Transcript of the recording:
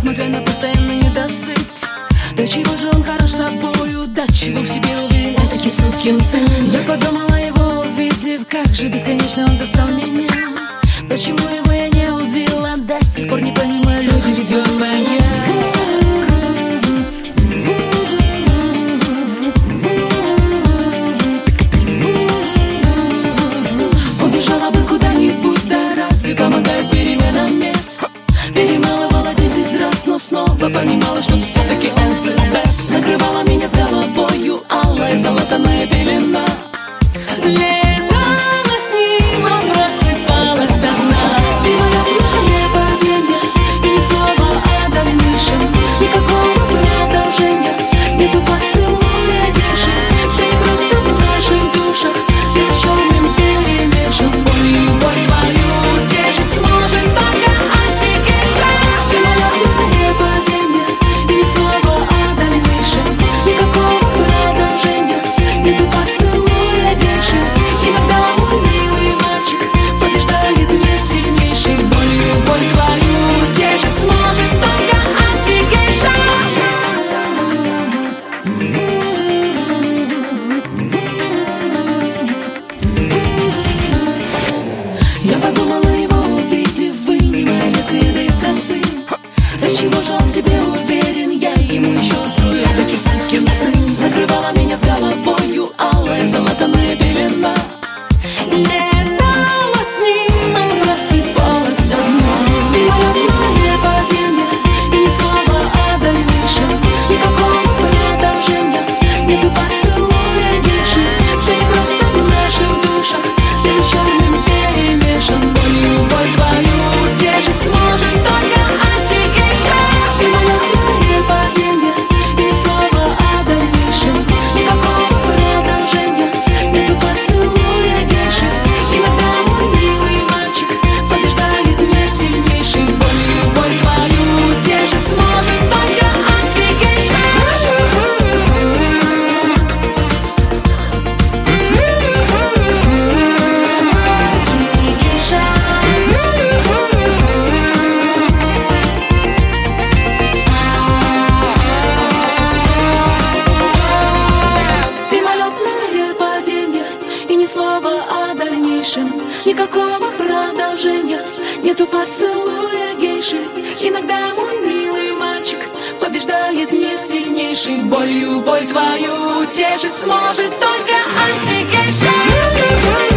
несмотря на постоянный недосып. До чего же он хорош собою, до чего в себе уверен, этакий сукин сын. Я подумала его увидев, как же бесконечно он достал меня. Почему его я не убила, до сих пор не понимаю, люди, ведь он маньяк. Убежала бы куда-нибудь, да разве помогает перемена мест? Перемалывала 10 раз, но снова понимала, что все-таки он the best. Накрывала меня с головою алая золотаная пелена. Летала с ним, а просыпалась одна. Мимолетное падение, и ни слова о дальнейшем. Никакого продолжения, нету поцелуя вешен. Все не просто в наших душах, это черным перемешан. Болью боль твою утешить сможет только антигейша. Мимолетное падение, и ни слова о дальнейшем. Никакого продолжения, нету поцелуя вешен. Иногда мой милый мальчик побеждает не сильнейший. Болью боль твою утешить сможет только антигейша. Я подумала его увидев, вынимая следы из косы. Да с чего же он в себе уверен, я ему еще строю, таки сукин сын. Накрывала меня с головою алая золотаная пелена. Летала с ним, а просыпалась одна. Мимолетное падение, и ни слова о дальнейшем. Никакого продолжения, нету поцелуя вешен. Все не просто в наших душах, белый с черным перемешан. Болью боль твою утешить сможет только антигейша. Мимолетное падение, и ни слова о дальнейшем. Никакого продолжения, нету поцелуя вешен. Иногда мой милый мальчик побеждает не сильнейший. Болью боль твою утешить сможет только антигейша. Мимолетное падение, и ни слова о дальнейшем. Никакого продолжения, нету поцелуя гейши. Иногда мой милый мальчик побеждает не сильнейший. Болью боль твою утешить сможет только антигейша.